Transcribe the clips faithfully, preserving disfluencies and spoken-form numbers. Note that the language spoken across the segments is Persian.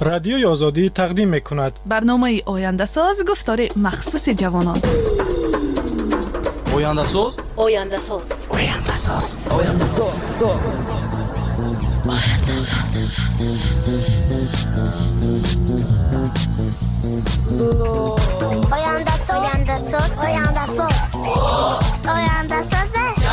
رادیوی آزادی تقدیم می‌کند. برنامه آینده ساز گفتار مخصوص جوانان. آینده ساز آینده ساز آینده ساز آینده ساز آینده ساز آینده ساز آینده ساز آینده ساز آینده ساز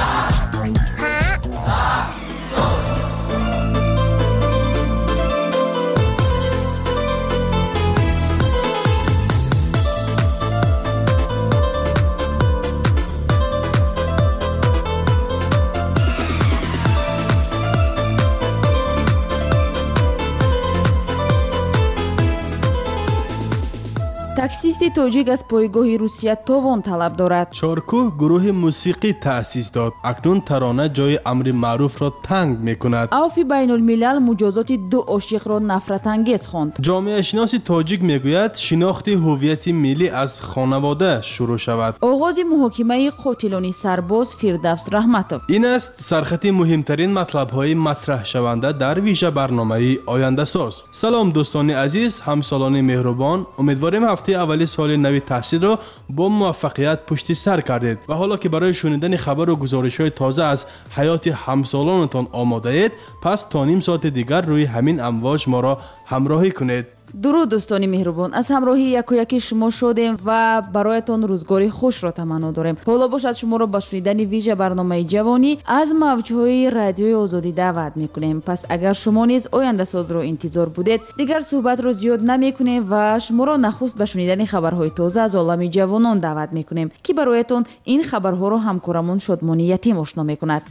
таксисти тоҷик аз пойгоҳи русия товон талаб дорад. чоркӯҳ гурӯҳи мусиқӣ таъсис дод. акнун тарона ҷои амри маъруфро танг мекунад. авфи байнулмилал муҷозоти ду ошиқро нафратангез хонд. ҷомеашиноси тоҷик мегӯяд шинохти ҳуввияти миллӣ аз хонавода шурӯъ шавад. оғози муҳокимаи қотилони сарбоз Фирдавс Раҳматов. ин аст сархати муҳимтарин матлабҳои матраҳшаванда дар вижа барномаи ояндасоз. салом дӯстони азиз, ҳамсолони меҳрубон, умедворем ҳафтаи аввали соли нави таҳсилро бо муваффақият пушти сар кардед ва ҳоло ки барои шунидани хабару гузоришҳои тоза аз ҳаёти ҳамсолонатон омодаед, пас то ним соати дигар рӯи ҳамин амвоҷ моро ҳамроҳӣ кунед. дуруд дӯстони меҳрубон, аз ҳамроҳии якояки шумо шодем ва бароятон рӯзгори хушро таманно дорем. ҳоло бошад шуморо ба шунидани вижа барномаи ҷавонӣ аз мавҷҳои радиои озодӣ даъват мекунем. пас агар шумо низ ояндасозро интизор будед, дигар суҳбатро зиёд намекунем ва шуморо нахуст ба шунидани хабарҳои тоза аз олами ҷавонон даъват мекунем, ки бароятон ин хабарҳоро ҳамкорамон Шодмони Ятим ошно мекунад.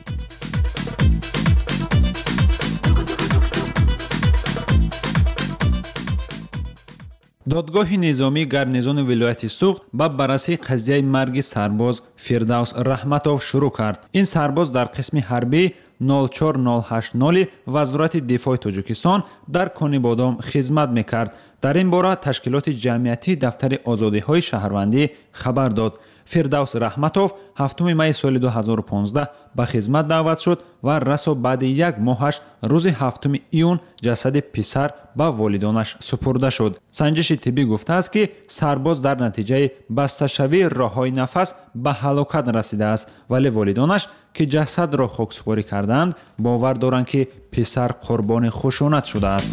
додгоҳи низомӣ гарнизони вилояти Суғд ба баррасии қазияи марги сарбоз Фирдавс Раҳматов шурӯъ кард. ин сарбоз дар қисми ҳарбии нол чор нол ҳашт нол вазорати дифои Тоҷикистон дар Конибодом хизмат мекард. дар ин бора ташкилоти ҷамъиятии дафтари озодиҳои шаҳрвандӣ хабар дод. Фирдавс Раҳматов ҳафтуми майи соли ду ҳазору понздаҳ ба хизмат даъват шуд ва расо баъди як моҳаш рӯзи ҳафтуми июн ҷасади писар ба волидонаш супурда шуд. санҷиши тиббӣ гуфтааст, ки сарбоз дар натиҷаи басташавии роҳҳои нафас ба ҳалокат расидааст, вале волидонаш, ки ҷасадро хоксупорӣ кардаанд, бовар доранд, ки писар қурбони хушунат шудааст.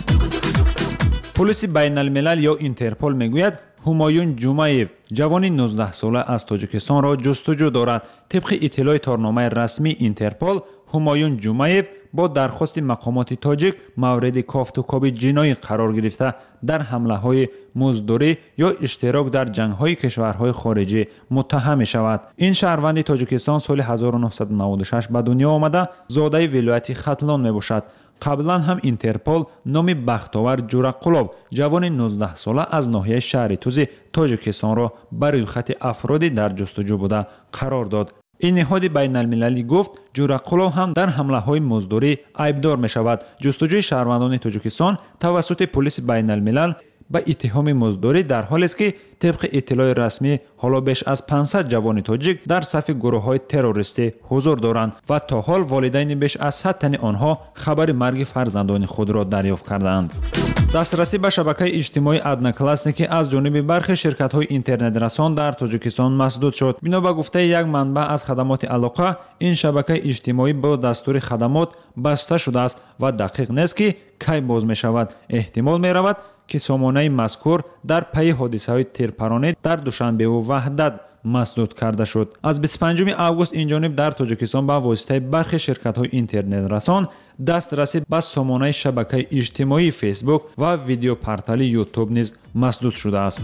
пулиси байналмилал ё Интерпол мегӯяд, ҳумоюн Ҷумаев ҷавони нуздаҳ сола аз Тоҷикистонро ҷустуҷӯ дорад. тибқи иттилои торномаи расмии Интерпол, ҳумоюн Ҷумаев бо дархости мақомоти тоҷик мавриди кофтукоби ҷиноӣ қарор гирифта дар ҳамлаҳои муздурӣ ё иштирок дар ҷангҳои кишварҳои хориҷӣ муттаҳам мешавад. ин шаҳрванди Тоҷикистон соли ҳазору нуҳсаду наводу шаш ба дунё омада, зодаи вилояти Хатлон мебошад. қаблан ҳам Интерпол номи Бахтовар Ҷураққулов, ҷавони нуздаҳ сола аз ноҳияи шаҳри Тузи Тоҷикистонро ба рӯйхати афроди дар ҷустуҷӯ буда қарор дод. ин ниҳоди байналмилалӣ гуфт, Ҷураққулов ҳам дар ҳамлаҳои муздурӣ айбдор мешавад. ҷустуҷӯи шаҳрвандони Тоҷикистон тавассути пулиси байналмилал ба иттиҳоми муздурӣ дар ҳолест, ки тибқи иттилои расмӣ ҳоло беш аз пансад ҷавони тоҷик дар сафи гурӯҳҳои террористӣ ҳузур доранд ва то ҳол волидайни беш аз сад тани онҳо хабари марги фарзандони худро дарёфт кардаанд. дастрасӣ ба шабакаи иҷтимоӣ Одноклассники аз ҷониби бархе ширкатҳои интернетрасон дар Тоҷикистон масдуд шуд. бино ба гуфтаи як манбаъ аз хадамоти алоқа, ин шабакаи иҷтимоӣ бо дастури хадамот баста шудааст ва дақиқ нест, ки кай боз мешавад. эҳтимол меравад, ки сомонаи мазкур дар пайи ҳодисаҳои тирпаронӣ дар Душанбеву Ваҳдат масдуд карда шуд. аз бисту панҷуми август инҷониб дар Тоҷикистон ба воситаи бархи ширкатҳои интернетрасон дастрасӣ ба сомонаи шабакаи иҷтимоии Фейсбук ва видеопортали Ютуб низ масдуд шудааст.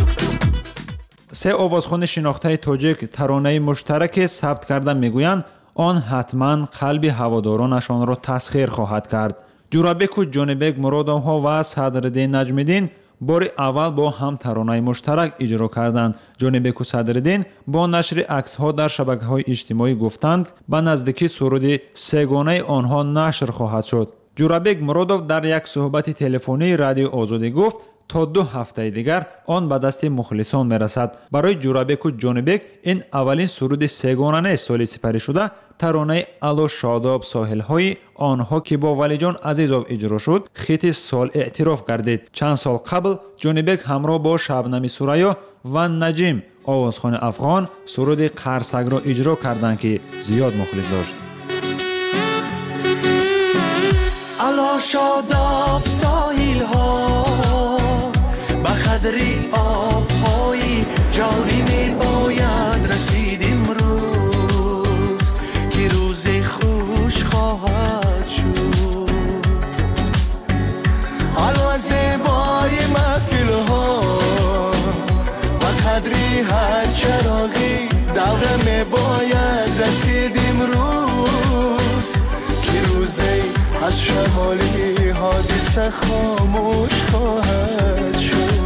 се овозхони шинохтаи тоҷик таронаи муштараке сабт карда мегӯянд, он ҳатман қалби ҳаводоронашонро тасхир хоҳад кард. ҷурабеку ҷонибек Муродовҳо ва Садриддин Наҷмиддин бори аввал бо ҳам таронаи муштарак иҷро карданд. ҷонибеку Садриддин бо нашри аксҳо дар шабакаҳои иҷтимоӣ гуфтанд, ба наздикӣ суруди сегонаи онҳо нашр хоҳад шуд. جورابک مرودов дар як суҳбати телефонии радиои озодӣ гуфт то ду ҳафтаи дигар он ба дасти мухлисон мерасад. Барои Ҷурабеку Ҷонибек ин аввалин суруди сегона нест соли сипаришуда таронаи Алло шодоб соҳилҳои онҳо ки бо Валиҷон Азизов иҷро шуд хити сол эътироф гардид. Чанд сол қабл Ҷонибек ҳамроҳ бо Шабнами Сураё ва Наҷим овозхони афғон суруди Қарсакро иҷро карданд ки зиёд мухлис дошт. Алло шодоб соҳилҳо ба қадри обҳои ҷорӣ мебояд расид имрӯз ки рӯзи хуш хоҳад шуд. алло зебои маҳфилҳо ба қадри ҳар чароғи давра мебояд расид имрӯз ки рӯзе از شمالی حادثه خاموش خواهد شد.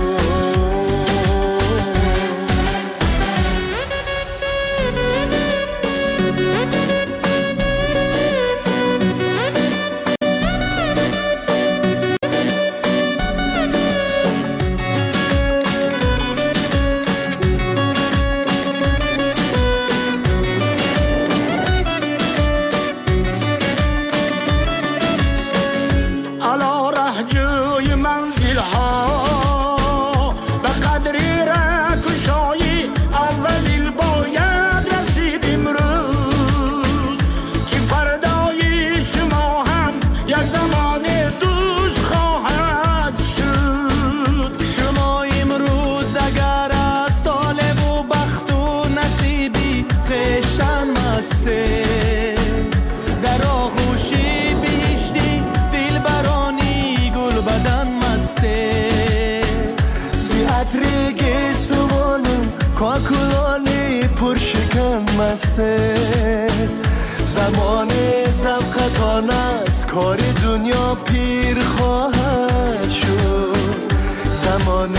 زمان زبخطان است کار دنیا پیر خواهد شد. زمان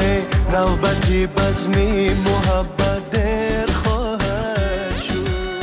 نوبتی بزمی محبت در خواهد شد.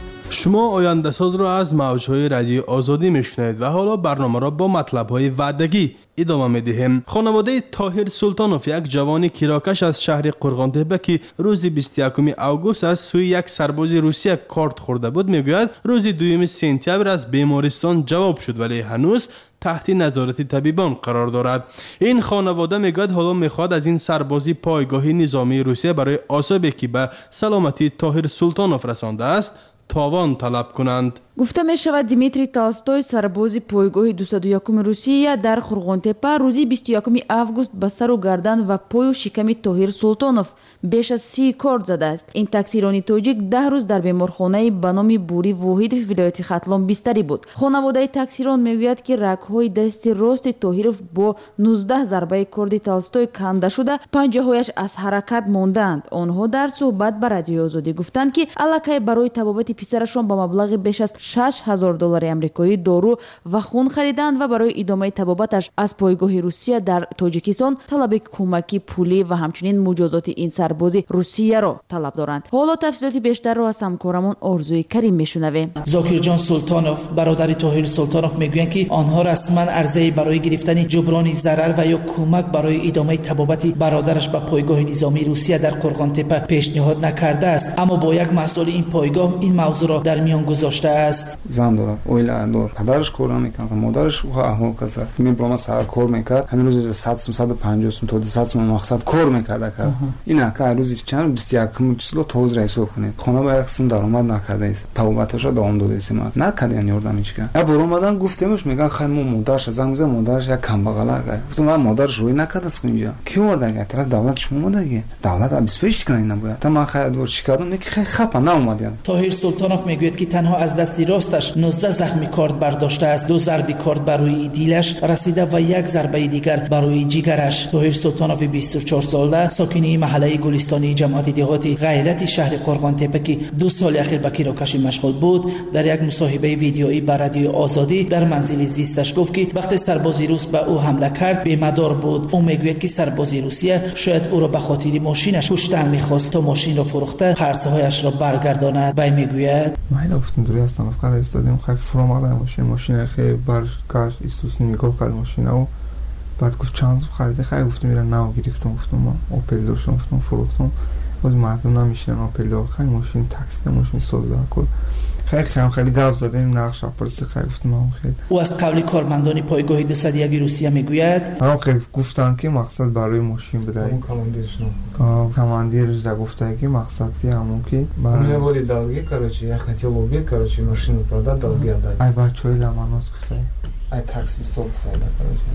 شما آینده ساز را از موجهای رادیو آزادی میشنوید و حالا برنامه را با مطلب‌های وعدگی ادامه میدهیم. خانواده طاهر سلطانوف یک جوان کیراکش از شهر قرغان‌تپه که روز بیست و یکم اوگوست از سوی یک سرباز روسیه کارت خورده بود میگوید روز دوم سپتامبر از بیمارستان جواب شد ولی هنوز تحت نظارت طبیبان قرار دارد. این خانواده میگوید حالا میخواد از این سربازی پایگاه نظامی روسیه برای آسیبی که به سلامتی طاهر سلطانوف رسانده است تاوان طلب کنند. گفته می شود دیمیتری تالستوی سرباز پایگاه دویست و یکم روسیه در قرغان‌تپه روزی بیست و یکم اوگوست به سر و گردن و پای و شکم طاهر سلطانوف بیش از سی کارت زده است. این تکثیرانی تاجیک ده روز در بیمارخانه به نام بوری واحد ولایت ختلان بستری بود. خانواده تکثیران میگوید که رگ‌های دست راست طاهرов با نوزده ضربه کارد تالستوی کنده شده پنجه‌هایش از حرکت ماندند. آنها در صحبت با رادیو آزادی گفتند که الکی برای طبابت پسرشان با مبلغ بیش از شش هزار دلار آمریکایی دارو و خون خریدند و برای ادامه طبابتش از پایگاه روسیه در تاجیکستان طلب کمکی پولی و همچنین مجازات این سرباز روسیه را طلب دارند. حالا تفصیلات بیشتر را از همکارمون آرزوی کریم میشنویم. زاکرجان سلطانوف برادر طاهر سلطانوف میگویند که آنها رسما عرضه برای گرفتن جبران ضرر و یا کمک برای ادامه طبابت برادرش به پایگاه نظامی روسیه در قرغان‌تپه پیشنهاد نکرده است، اما با یک مسئول این پایگاه این موضوع را در میان گذاشته است. زن دارد، اویلا دارد، پدرش کار نمی‌کند، مادرش او احوال کرد. می برام سر کار می‌کرد، همین روز صد صد و پنجاه تا دویست مقصد کار می‌کرد کرد. این که روزی چند بیست و یک کیلو توز رئیس کنه. خانه با یک سوم درآمد نکرده است. طبابتش را دوام داده است. نکرد یعنی یاردم می‌کنه. یا برام آدم گفتمش میگن خانم مادرش زنگ می‌زنه، مادرش یک کمبغلا است. گفتم من مادرش روی نکرد است اینجا. کی ورده طرف دولت شما دیگه. دولت ابسپیش کنه نباید. تا من خیلی دور شکایتم که خیلی خفه نمی‌آمدن. طاهر سلطانوف میگوید که تنها از دست راستش نوزده زخمی کارد برداشته است. دو ضربه کارد برای دیلش رسیده و یک ضربه دیگر برای جیگرش. طاهر سلطانوف بیست و چهار ساله ساکن محله گلستانی جماعت دهاتی غیرت شهر قرغان‌تپه که دو سال اخیر به کیراکشی مشغول بود در یک مصاحبه ویدیویی با رادیو آزادی در منزل زیستش گفت که وقتی سرباز روس به او حمله کرد بی‌مدار بود. او میگوید که سرباز روسیه شاید او را به خاطر ماشینش کشتن می‌خواست تا ماشین را فروخته خرس‌هایش را برگرداند. و میگوید من گفتم دوری هستم остановкада истодем, хай фуромада мошин, мошина хай баргашт истусни нигоҳ кард мошинаву баъд гуфт чанд сӯм хариде, хай гуфтам ира нав гирифтам, гуфтам ман опел доштам, гуфтам фурӯхтам, боз мардум намешинан опел, хай мошин таксида мошин созда куд. خیلی خیلی خیلی گپ زدیم نقش پرسی خیلی گفتم خیلی او از قبل کارمندان پایگاه دویست و یک روسیه میگوید آره خیلی گفتن که مقصد برای ماشین بدهید کماندیرش نه کماندیرش در گفته که مقصد که همون که برای بودی دلگی کارچی یا خیلی لوبی کارچی ماشین رو پرده دلگی داد ای بچه‌های لمناس گفته ای تاکسی استوب سایده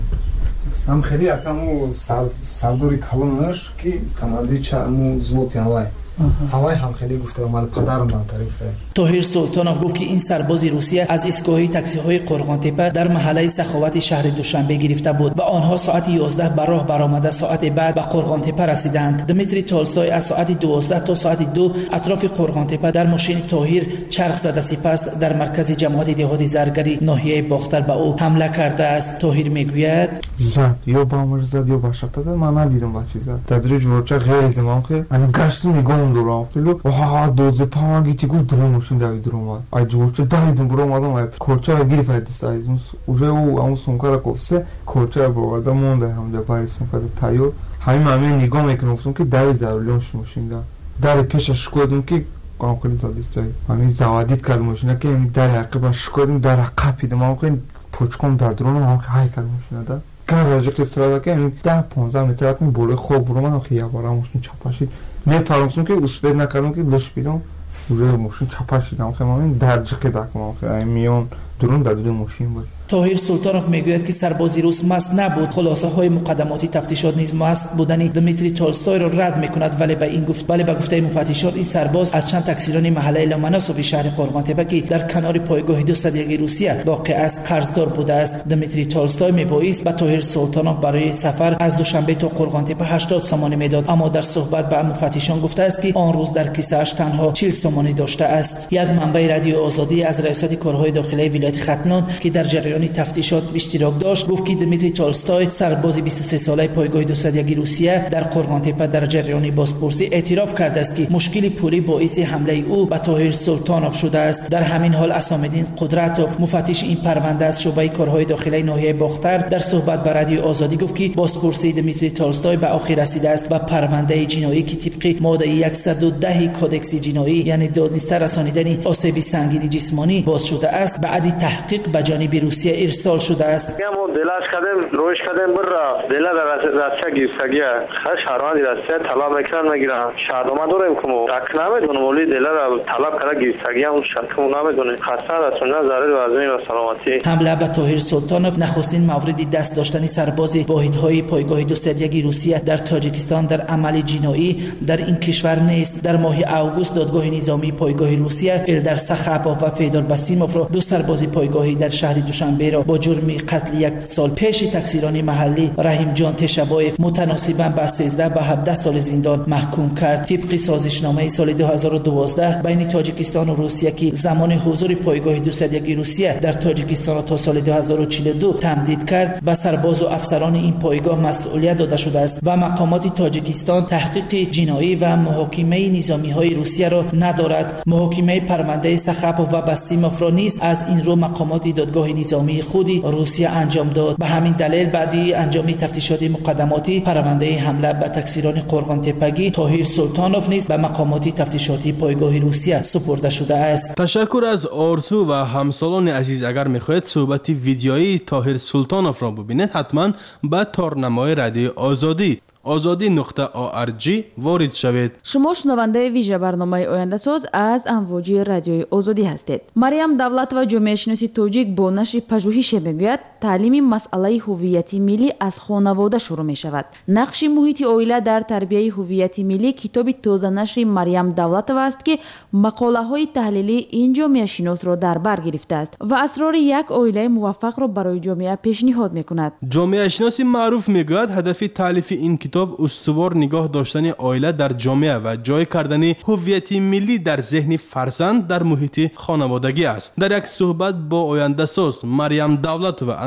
کارچی هم خیلی اکمو سردوری کلونش که کماندیر چمو زوتی هوای هوای هم خیلی گفته اومد پدرم من تعریف کرد. طاهر سلطانوف گفت که این سرباز روسیه از ایستگاه تاکسی های قرغان تپه در محله سخاوت شهر دوشنبه گرفته بود و آنها ساعت یازده به راه برآمده ساعت بعد به قرغان تپه رسیدند. دمیتری تولستوی از ساعت دوازده تا ساعت دو اطراف قرغان تپه در ماشین طاهر چرخ زده، سپس در مرکز جماعت دهات زرگری ناحیه باختر به او حمله کرده است. طاهر میگوید زد یا بامر زد یا باشد زد، من ندیدم بچه زد. تدریج ورچه غیر دیدم که من گشتم میگم دورم خیلو آها دوزه پانگی تی گفت درو ماشین دوید درو ای جورچه دویدم برو اومدم ای کورچه رو گیری فایده سایز اوجه او اون سونکا رو کفسه کورچه رو بردم مونده همونجا پای سونکا رو تایور همین همین نگاه میکنم گفتم که دوید ضروریانش ماشین دا در پیشش کردم که قام خیلی زادیست همین زوادید کرد ماشینه که در عقبش کردم در عقب پیدم هم خیلی پوچکم در درون هم های کرد ماشینه دا گازاجه که استرادا که همین ده پانزده متر کنی بوله خوب برو من خیلی بارم ماشین چپاشید نه پرامسون که اسپید نکردم که لش بیدم روی ماشین چپاشیدم خیلی همین درجه که دکم خیلی میان درون در دو ماشین بود. طاهر سلطانوف میگوید که سربازی روس مست نبود. خلاصه های مقدماتی تفتیشات نیز مست بودن دمیتری تولستوی را رد میکند، ولی به این گفت ولی به گفته مفتشان این سرباز از چند تکسیران محله لومناسوف شهر قرغان تپه که در کنار پایگاه دویست و یک روسیه واقع است قرضدار بوده است. دمیتری تولستوی میبایست به طاهر سلطانوف برای سفر از دوشنبه تا قرغان تپه هشتاد سومانی میداد، اما در صحبت به مفتشان گفته است که آن روز در کیسه‌اش تنها چهل سومانی داشته است. یک منبع رادیو آزادی از رئیست کارهای داخلی ولایت ختلان که در جریان تفتیشات اشتراک داشت گفت که دمیتری تولستوی سرباز بیست و سه ساله پایگاه دویست و یک روسیه در قرغان تپه در جریان بازپرسی اعتراف کرده است که مشکل پولی باعث حمله او به طاهر سلطانوف شده است. در همین حال اسامالدین قدرتوف مفتش این پرونده از شعبه کارهای داخلی ناحیه باختر در صحبت با رادیو آزادی گفت که بازپرسی دمیتری تولستوی به آخر رسیده است و پرونده جنایی که طبق ماده صد و ده کودکس جنایی یعنی دادنسته رسانیدن آسیب سنگین جسمانی باز شده است بعد تحقیق به جانب روسیه ارسال شده است. ما دلاش کردیم روش کردیم برا دلا در راسته گیرسگی خش هروان راسته طلب میکنن میگیرن شادوما داریم که تک نمیدونم ولی دلا را طلب کرده گیرسگی اون شرط نمیدونه خاصه رسونه ضرر وزنی و سلامتی. حمله به طاهر سلطانوف نخستین مورد دست داشتن سرباز واحدهای پایگاه دویست و یک روسیه در تاجیکستان در عمل جنایی در این کشور نیست. در ماه اوگوست دادگاه نظامی پایگاه روسیه الدر سخاپوف و فیدور باسیموف را دو سرباز پایگاهی در شهر دوشنبه را با جرم قتل یک سال پیش تکسیران محلی رحیم جان تشبایف متناسباً با سیزده و هفده سال زندان محکوم کرد. طبق سازشنامه سال دو هزار و دوازده بین تاجیکستان و روسیه که زمان حضور پایگاه دویست و یک روسیه در تاجیکستان تا سال دو هزار و چهل و دو تمدید کرد، به سرباز و افسران این پایگاه مسئولیت داده شده است و مقامات تاجیکستان تحقیق جنایی و محاکمه نظامی های روسیه را ندارد. محاکمه پرونده سخاپوف و باسیموف را نیز از این رو مقامات دادگاه نظامی خودی روسیه انجام داد. به همین دلیل بعدی انجام تفتیشات مقدماتی پرونده حمله به تکسیران قرغان تپگی طاهر سلطانوف نیز به مقامات تفتیشاتی پایگاه روسیه سپرده شده است. تشکر از آرزو و همسالان عزیز. اگر میخواهید صحبت ویدیویی طاهر سلطانوف را ببینید حتما به تارنمای رادیو آزادی آزادی نقطه آ ار جی وارد شوید. شما شنونده ویژه برنامه آینده ساز از امواج رادیوی آزادی هستید. مریم دولتова جامعه شناسی توجیک با نشر پژوهش میگوید تعلیم مسئله هویت ملی از خانواده شروع می شود. نقش محیط عائله در تربیت هویت ملی کتاب تازه نشر مریم دولتова است که مقاله های تحلیلی این جامعه شناس را در بر گرفته است و اسرار یک عائله موفق را برای جامعه پیشنهاد میکند. جامعه شناسی معروف میگوید هدف تالیف این کتاب استوار نگاه داشتن عائله در جامعه و جای کردن هویت ملی در ذهن فرزند در محیط خانوادگی است. در یک صحبت با آینده ساز مریم دولتова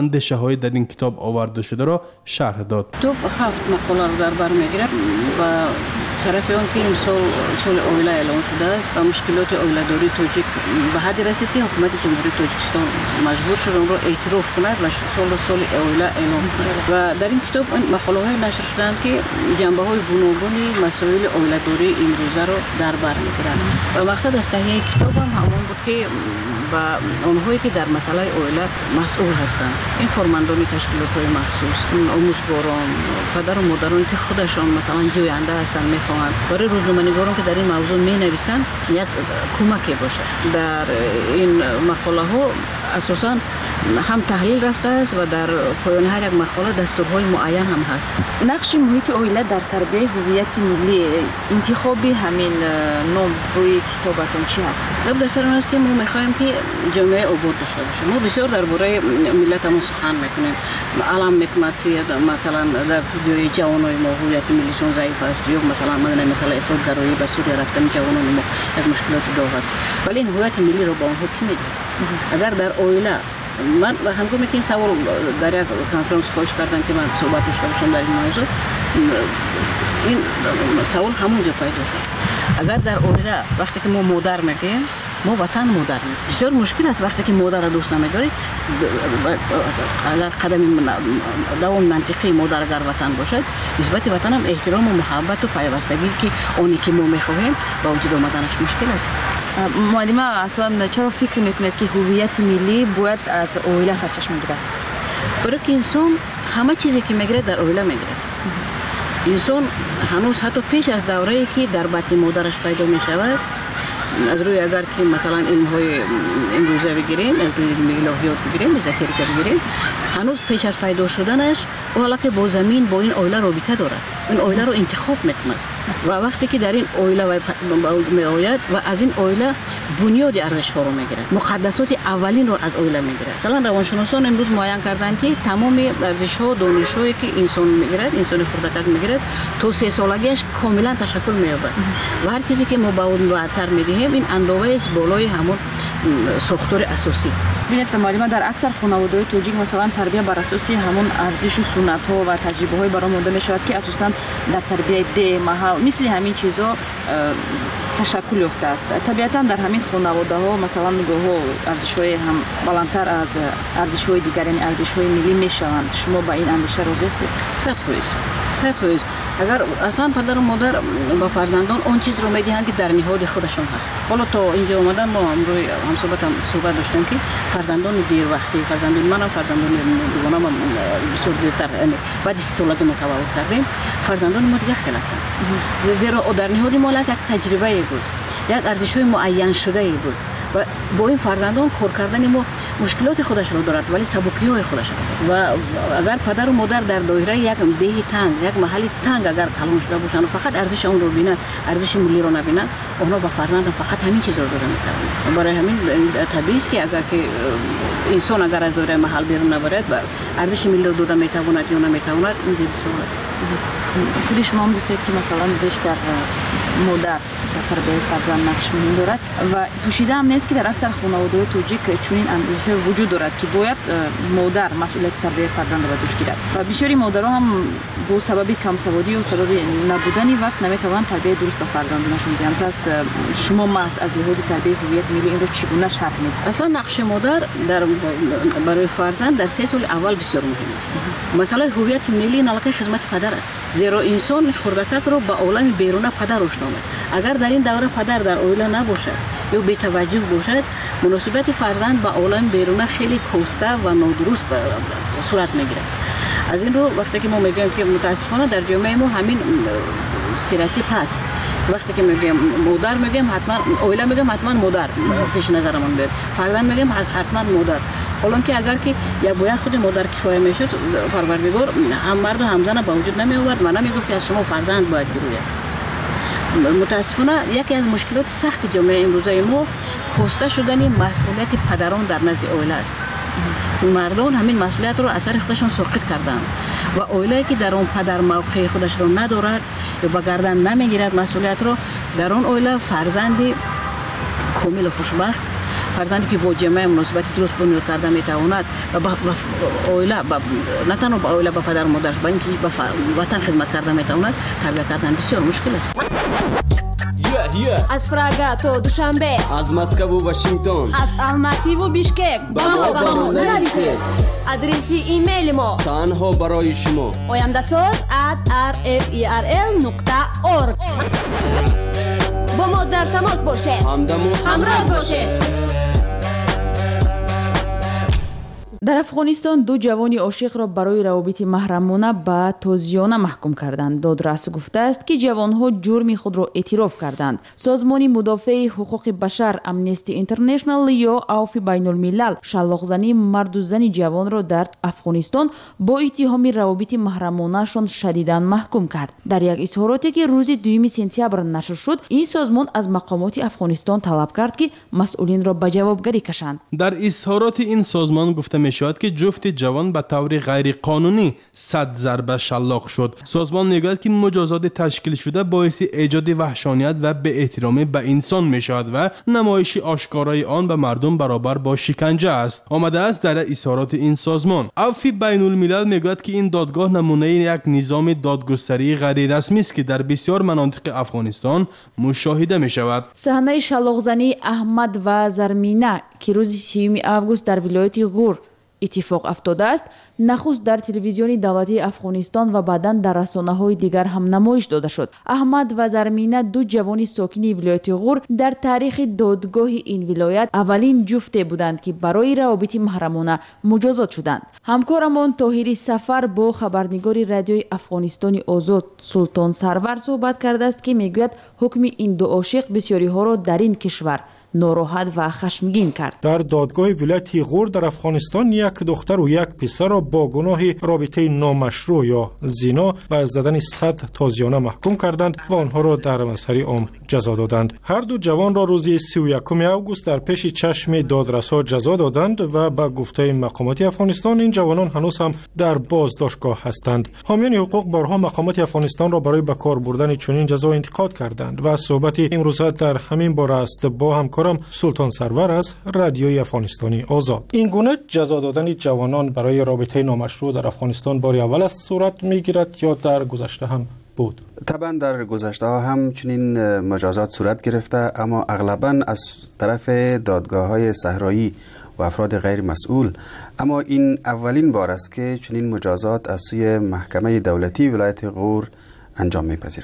اندیشه های در این کتاب آورده شده را شرح داد. تو هفت مقاله را در بر میگیرد و شرف آن که این سال سال اویلا اعلام شده است و مشکلات اویلاداری توجیک به حدی رسید که حکومت جمهوری تاجیکستان مجبور شد اون را اعتراف کند و سال سال اویلا اعلام کند و در این کتاب مقاله های نشر شدند که جنبه های گوناگون مسائل اویلاداری امروزه را در بر میگیرند و مقصد از تهیه کتاب هم همون بود که و آنهایی که در مسئله اویلا مسئول هستند این کارمندان تشکیلات های مخصوص آموزگاران پدر و مادران که خودشان مثلا جوینده هستند میخواهند برای روزنامه‌نگاران که در این موضوع مینویسند یک کمکی باشه. در این مقاله ها اساسا هم تحلیل رفته است و در پایان هر یک مقاله دستورهای معین هم هست. نقش محیط اویلا در تربیت هویت ملی انتخابی همین نام روی کتابتون چی هست؟ در سر اون است که ما میخوایم که جامعه آباد داشته باشه. ما بسیار درباره ملتمون سخن میکنیم. علم میکنیم که مثلا در جای جوانای ما هویت ملیشون ضعیف است یا مثلا مثلا مثلا افراط‌گرایی به سوی رفتن جوانان ما یک مشکلات داغ است. ولی این هویت ملی رو با آنها کی میده؟ اگر در اویلا من هنگامی که این سوال در یک کنفرانس خواهش کردن که من صحبت داشته باشم در این موضوع این سوال همونجا پیدا شد. اگر در اویلا وقتی که ما مادر میگیم ما وطن مادر میگیم بسیار مشکل است وقتی که مادر را دوست نمیداری اگر قدم دوام منطقی مادر اگر وطن باشد نسبت وطن هم احترام و محبت و پیوستگی که اونی که ما میخواهیم با وجود آمدنش مشکل است. معلمه اصلا چرا فکر میکنید که هویت ملی باید از اویلا سرچشمه گیرد؟ برای که انسان همه چیزی که میگیره در اویلا میگیره. انسان هنوز حتی پیش از دوره‌ای که در بطن مادرش پیدا میشود از روی اگر که مثلا علم های امروزه بگیریم از روی علم الهیات بگیریم ازوتریک بگیریم هنوز پیش از پیدا شدنش حالا که با زمین با این اویلا رابطه داره این اویلا رو انتخاب میکنه و وقتی که در این اویلا می آید و از این اویلا بنیاد ارزش ها رو میگیره مقدسات اولین رو از اویلا میگیره. مثلا روانشناسان امروز معین کردن که تمام ارزش ها دانش هایی که انسان میگیرد انسان خردک میگیرد تو سه سالگیش کاملا تشکل مییابد و هر چیزی که ما با اون بعدتر میدهیم این اندازه است بالای همون ساختار اساسی. ببینید معلم در اکثر خانواده‌های توجیک مثلا تربیت بر اساس همون ارزش و سنت ها و تجربه های برآمده میشود که اساسا در تربیت ده محل مثل همین چیزا تشکل یافته است. طبیعتا در همین خانواده ها مثلا گاهو ارزش های هم بلندتر از ارزش های دیگر یعنی ارزش های ملی میشوند. شما با این اندیشه راضی هستید؟ صد فیصد صد فیصد اگر اصلا پدر و مادر با فرزندان اون چیز رو میدهند که در نهاد خودشون هست. حالا تا اینجا اومدن ما امروز هم صحبت هم صحبت داشتیم که فرزندان دیر وقتی فرزندان منم فرزندان دوگانم بسیار دیرتر یعنی بعد از سالگی ما تولد کردیم فرزندان ما دیگه خیلی هستن زیرا در نهاد ما یک تجربه بود یک ارزش های معین شده بود و با این فرزندان کار کردن ما مشکلات خودش رو دارد ولی سبکی های خودش رو دارد و اگر پدر و مادر در دایره یک ده تنگ یک محل تنگ اگر کلان شده باشن و فقط ارزش اون رو ببینن ارزش ملی رو نبینن اونا با فرزند فقط همین چیز رو دارن میکنن. برای همین طبیعی است که اگر که انسان اگر از دایره محل بیرون نبرد و ارزش ملی رو داده میتواند یا نمیتواند این زیر سوال است. خودی شما هم گفتید که مثلا بیشتر مادر در تربیت فرزند نقش مهم دارد و پوشیده هم نیست که در اکثر خانواده‌های توجیک چنین اندیشه وجود دارد که باید مادر مسئولیت تربیت فرزند را دوش گیرد و بسیاری مادرها هم با سبب کم سوادی و سبب نبودن وقت نمیتوانند تربیت درست به فرزندانشون دهند. پس شما محض از لحاظ تربیت هویت ملی این رو چگونه شرح می‌دهید؟ اصلا نقش مادر در برای فرزند در سه سال اول بسیار مهم است. مسئله هویت ملی نالکه خدمت پدر است زیرا انسان خردک رو به عالم بیرون پدر روشن آمد. اگر در این دوره پدر در اویلا نباشد یا بی توجه باشد مناسبت فرزند با عالم بیرون خیلی کاسته و نادرست صورت میگیرد. از این رو وقتی که ما میگیم که متاسفانه در جامعه ما همین استریوتیپ هست وقتی که میگیم مادر میگیم حتما اویلا میگیم حتما مادر پیش نظرمون بیاد فرزند میگیم حتما مادر حالا که اگر که یا باید خود مادر کفایه میشد پروردگار هم مرد و هم زن با وجود نمی آورد و نمیگفت که از شما فرزند باید بروید. متاسفانه یکی از مشکلات سخت جامعه امروزه ما کاسته شدن مسئولیت پدران در نزد اویلا است. مردان همین مسئولیت رو اثر خودشون ساقط کردن و اویلایی که در اون پدر موقع خودش رو ندارد یا با گردن نمیگیرد مسئولیت رو در اون اویلا فرزندی کامل خوشبخت فرزندی که با جامعه مناسبت درست بنیاد کرده میتواند و با اویلا نه تنها با اویلا با پدر مادرش با اینکه با وطن خدمت کرده میتواند، تربیت کردن بسیار مشکل است. Yeah, yeah. از پراگا تا دوشنبه، از مسکو و واشنگتن، از الماتی و بیشکک، با ما با ما نویسید. آدرس ایمیل ما تنها برای شما oyandasos at r f e r l نقطه org. با ما در تماس باشه، همدم و همراز باشه. در افغانستان دو جوانی عاشق را برای روابط محرمانه به تازیانه محکوم کردند. دادرس گفته است که جوانها جرم خود را اعتراف کردند. سازمان مدافع حقوق بشر امنستی اینترنشنال یا عفو بین الملل شلاق‌زنی مرد و زن جوان را در افغانستان با اتهام روابط محرمانه شان شدیداً محکوم کرد. در یک اظهاراتی که روز دوم سپتامبر نشر شد، این سازمان از مقامات افغانستان طلب کرد که مسئولین را به جوابگری کشند. در اظهارات این سازمان گفته می شود که جفت جوان به طور غیر قانونی صد ضربه شلاق شد. سازمان میگوید که مجازات تشکیل شده باعث ایجاد وحشانیت و به احترامی به انسان می شود و نمایش آشکارای آن به مردم برابر با شکنجه است. آمده است در اظهارات این سازمان. عفو بین الملل میگوید که این دادگاه نمونه یک نظام دادگستری غیر رسمی است که در بسیار مناطق افغانستان مشاهده می شود. صحنه شلاق‌زنی احمد و زرمینه که روز سیوم آگوست در ولایت غور اتفاق افتاده است، نخست در تلویزیون دولتی افغانستان و بعداً در رسانه‌های دیگر هم نمایش داده شد. احمد و زرمینه دو جوان ساکن ولایت غور در تاریخ دادگاه این ولایت اولین جفت بودند که برای روابط محرمانه مجازات شدند. همکارمان طاهری سفر با خبرنگار رادیوی افغانستان آزاد سلطان سرور صحبت کرده است که میگوید حکم این دو عاشق بسیاری ها را در این کشور ناراحت و خشمگین کرد. در دادگاه ولایت غور در افغانستان یک دختر و یک پسر را با گناه رابطه نامشروع یا زنا و زدن صد تازیانه محکوم کردند و آنها را در مسحر عام جزا دادند. هر دو جوان را روز سی و یکم آگوست در پیش چشم دادرسا جزا دادند و با گفته مقامات افغانستان این جوانان هنوز هم در بازداشتگاه هستند. حامیان حقوق بارها مقامات افغانستان را برای به کار بردن چنین جزا انتقاد کردند و صحبت امروز در همین باره است با همکارم سلطان سرور از رادیوی افغانستانی آزاد. این گونه جزا دادن جوانان برای رابطه نامشروع در افغانستان بار اول است صورت میگیرد یا در گذشته هم بود؟ طبعا در گذشته ها هم چنین مجازات صورت گرفته، اما اغلبا از طرف دادگاه های صحرایی و افراد غیر مسئول. اما این اولین بار است که چنین مجازات از سوی محکمه دولتی ولایت غور انجام میپذیره.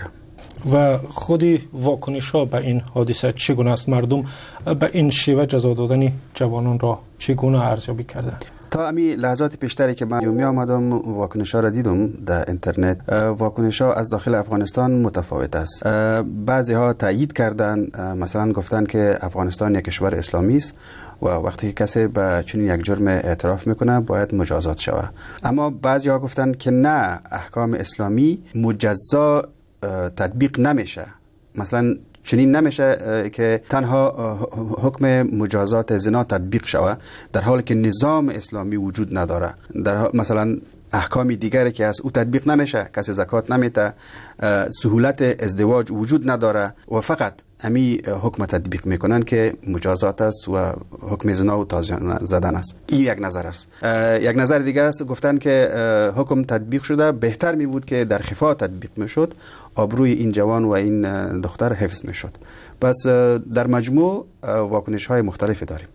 و خودی واکنش ها به این حادثه چگونه است؟ مردم به این شیوه جزا دادن جوانان را چگونه ارزیابی کردند؟ تا امی لحظات پیشتری که من می آمدم واکنش ها را دیدم در اینترنت، واکنش ها از داخل افغانستان متفاوت است. بعضی ها تایید کردند، مثلا گفتند که افغانستان یک کشور اسلامی است و وقتی که کسی به چنین یک جرم اعتراف میکنه باید مجازات شود. اما بعضی ها گفتند که نه، احکام اسلامی مجزا تطبیق نمیشه. مثلا چنین نمیشه که تنها حکم مجازات زنا تطبیق شود در حالی که نظام اسلامی وجود نداره. در مثلا احکام دیگری که از او تطبیق نمیشه، کسی زکات نمیده، سهولت ازدواج وجود نداره و فقط امی حکم تطبیق میکنن که مجازات است و حکم زنا و تازیانه زدن است. این یک نظر است. یک نظر دیگه است، گفتن که حکم تطبیق شده، بهتر می بود که در خفا تطبیق میشد، آبروی این جوان و این دختر حفظ میشد. پس در مجموع واکنش های مختلفی داریم.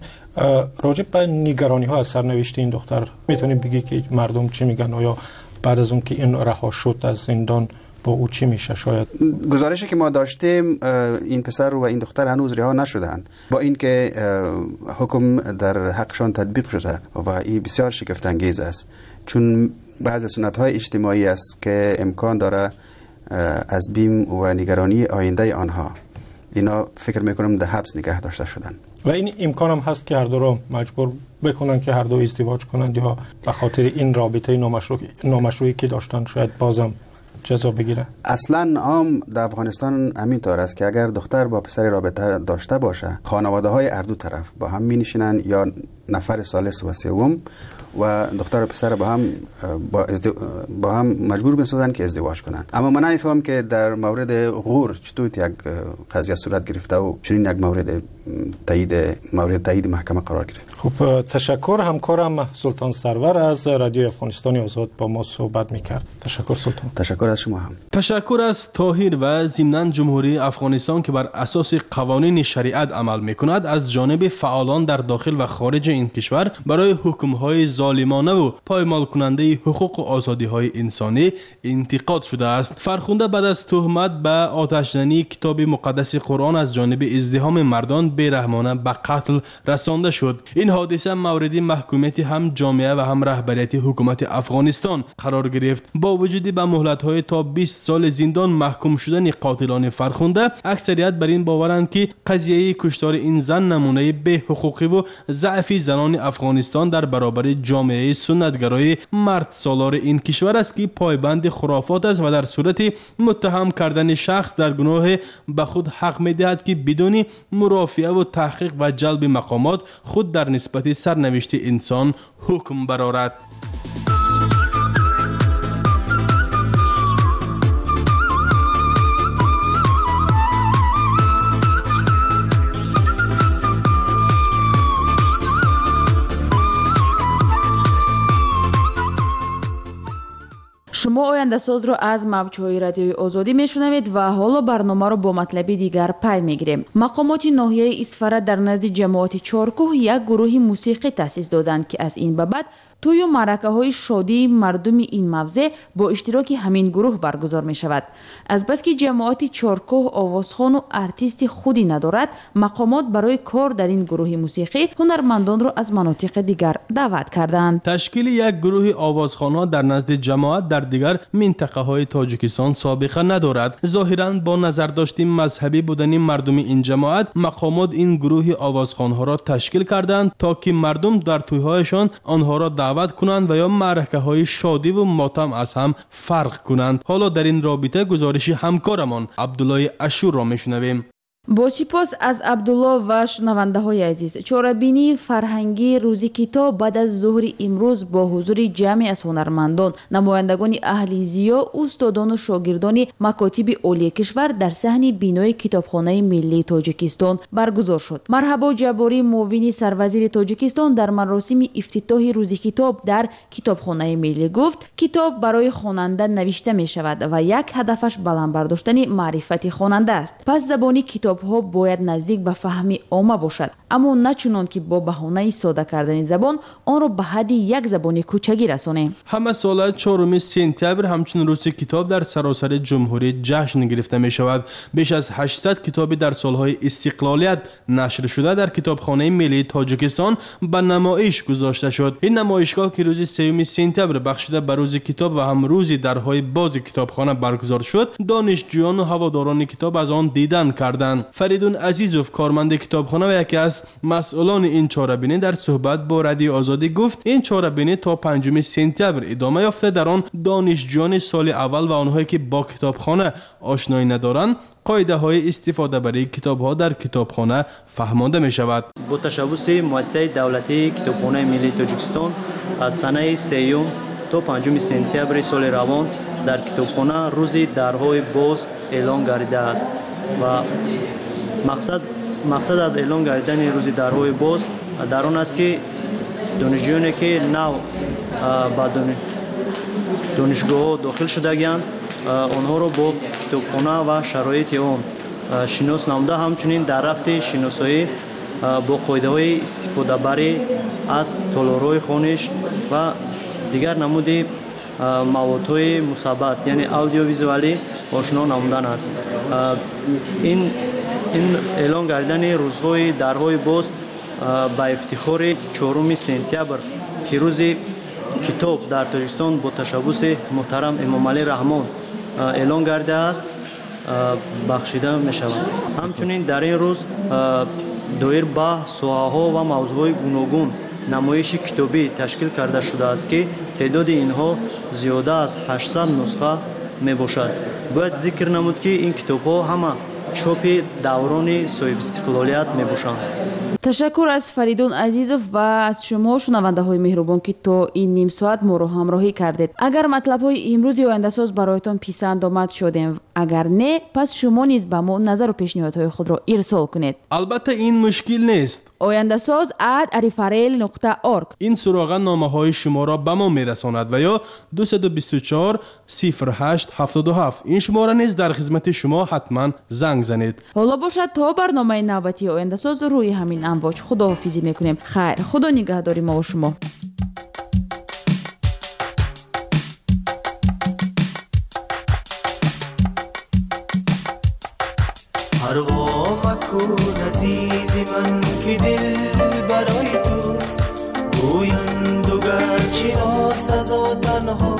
راجع به نگرانی ها از سرنوشت این دختر میتونیم بگی که مردم چی میگن؟ آیا بعد از اون که این رها شد از زندان با او چی میشه؟ شاید گزارشی که ما داشتیم این پسر و این دختر هنوز رها نشدند، با اینکه حکم در حقشان تطبیق شده و این بسیار شگفت انگیز است، چون بعضی سنت های اجتماعی است که امکان داره از بیم و نگرانی آینده آنها اینا فکر میکنم در حبس نگه داشته شدن و این امکان هم هست که هر دو را مجبور بکنن که هر دو ازدواج کنند یا به خاطر این رابطه نامشروع نامشروعی که داشتن شاید بازم جزا بگیره. اصلا عام در افغانستان همینطور است که اگر دختر با پسر رابطه داشته باشه، خانواده های هر دو طرف با هم می نشینن یا نفر ثالث و سوم و دختر و پسر با هم با, ازدو... با هم مجبور بسازن که ازدواج کنن. اما من نمیفهم که در مورد غور چطور یک قضیه صورت گرفته و چنین یک مورد تایید مورد تایید محکمه قرار گرفت. خب تشکر. همکارم سلطان سرور از رادیو افغانستان آزاد با ما صحبت میکرد. تشکر سلطان. تشکر از شما هم. تشکر از طاهر و ضمناً جمهوری افغانستان که بر اساس قوانین شریعت عمل میکند از جانب فعالان در داخل و خارج این کشور برای حکم‌های ظالمانه و پایمال کننده حقوق و آزادی‌های انسانی انتقاد شده است. فرخنده بعد از تهمت به آتش‌زنی کتاب مقدس قرآن از جانب ازدحام مردان بی‌رحمانه به قتل رسانده شد. این حادثه مورد محکومیت هم جامعه و هم رهبریت حکومت افغانستان قرار گرفت. با وجود به مهلت‌های تا بیست سال زندان محکوم شدن قاتلان فرخنده، اکثریت بر این باورند که قضیه کشتار این زن نمونه به حقوقی و ضعف زنان افغانستان در برابر جامعه سنتگرای مرد سالار این کشور است که پایبند خرافات است و در صورت متهم کردن شخص در گناه به خود حق می‌دهد که بدون مرافعه و تحقیق و جلب مقامات خود در نسبت سرنوشت انسان حکم برآورد. شما آینده ساز رو از موج‌های رادیوی آزادی میشنوید و حالا برنامه رو با مطلبی دیگر پی میگیریم. مقامات ناحیه اسفره در نزد جماعت چارکوه یک گروه موسیقی تأسیس دادند که از این به بعد توی و معرکه های شادی مردم این موضع با اشتراک همین گروه برگزار می شود. از بس که جماعت چارکوه آوازخوان و ارتیست خودی ندارد، مقامات برای کار در این گروه موسیقی هنرمندان را از مناطق دیگر دعوت کردند. تشکیل یک گروه آوازخوان‌ها در نزد جماعت در دیگر منطقه های تاجیکستان سابقه ندارد. ظاهراً با نظر داشتن مذهبی بودن مردم این جماعت، مقامات این گروه آوازخوان‌ها را تشکیل کردند تا که مردم در توی‌هایشان آنها را دعوت کنند و یا معرکه های شادی و ماتم از هم فرق کنند. حالا در این رابطه گزارش همکارمان عبدالله اشور را میشنویم. با سپاس از عبدالله و شنونده های عزیز. چاره‌بینی فرهنگی روز کتاب بعد از ظهر امروز با حضور جمعی از هنرمندان، نمایندگان اهلیزیا، استادان و شاگردان مکاتب عالی کشور در صحن بینای کتابخانه ملی تاجیکستان برگزار شد. مرحبا جباری، معاون سروزیر تاجیکستان، در مراسم افتتاح روز کتاب در کتابخانه ملی گفت کتاب برای خواننده نوشته می شود و یک هدفش بلند برداشتن معرفت خواننده است. پس زبانی کتاب ها باید نزدیک به فهم عامه باشد، اما نه چنان که با بهانه ساده کردن زبان آن را به حد یک زبان کوچکی رسانیم. همه سال چهارم سپتامبر همچون روز کتاب در سراسر جمهوری جشن گرفته می شود. بیش از هشتصد کتاب در سالهای استقلالیت نشر شده در کتابخانه ملی تاجیکستان به نمایش گذاشته شد. این نمایشگاه که روز سوم سپتامبر بخشیده به روز کتاب و هم روز درهای باز کتابخانه برگزار شد، دانشجویان و هواداران کتاب از آن دیدن کردند. فریدون عزیزوف، کارمند کتابخانه و یکی از مسئولان این چاره‌بینی، در صحبت با رادیو آزادی گفت این چاره‌بینی تا پنجم سپتامبر ادامه یافته. در آن دانشجویان سال اول و آنهایی که با کتابخانه آشنایی ندارند قاعده های استفاده برای کتاب ها در کتابخانه فهمانده می شود. با تشبث مؤسسه دولتی کتابخانه ملی تاجیکستان از سنه سیوم تا پنجم سپتامبر سال روان در کتابخانه روز درهای باز اعلان گردیده است و مقصد مقصد از اعلان گردیدن روز درهای باز در آن است که دانشجویانی که نو با دانشگاه داخل شدگیند آنها را با کتابخانه و شرایط آن شناس نموده، همچنین در رفت شناسایی با قاعده های استفاده بری از تالارهای خوانش و دیگر نمود موادهای مثبت یعنی اودیو ویزوالی آشنا نمودن است. این این اعلان گردیدن روزهای درهای باز با افتخار چهارم سپتامبر که روز کتاب در تاجیکستان با تشبث محترم امام علی رحمان اعلان گردیده است بخشیده می شود. همچنین در این روز دایر به ساحه‌ها و موضوعهای گوناگون نمایش کتابی تشکیل کرده شده است که تعداد اینها زیاده از هشتصد نسخه می باشد. باید ذکر نمود که این کتاب‌ها همه چاپ دوران صاحب استقلالیت می باشند. تشکر از فریدون عزیزов و از شما شنونده های مهربان که تا این نیم ساعت ما رو همراهی کردید. اگر مطلب های امروزی آینده ساز برایتان پسند آمد شدیم، اگر نه پس شما نیز به ما نظر و پیشنهادهای خود را ارسال کنید. البته این مشکل نیست. آینده ساز ات arifarel نقطه org این سراغ نامه های شما را به ما میرساند و یا دو دو چهار صفر هشت هفت هفت این شماره نیز در خدمت شما حتما زنگ زنید. حالا باشد تا برنامه نوبتی آینده ساز روی همین امواج خداحافظی میکنیم. خیر، خدا نگهداری ما و شما. پروا مکن عزیز من که دل برای توست، گویند و گرچه ناسزا تنها